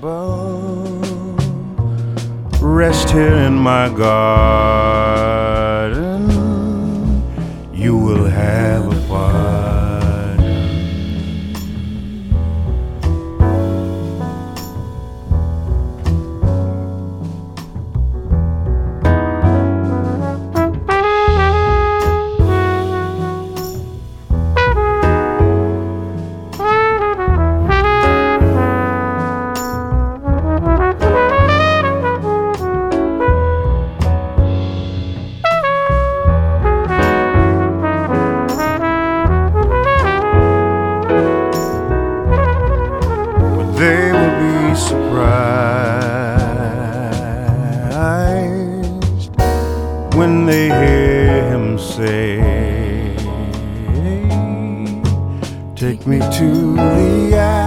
Rest here in my garden, you will have a pardon. They will be surprised when they hear him say, take me to the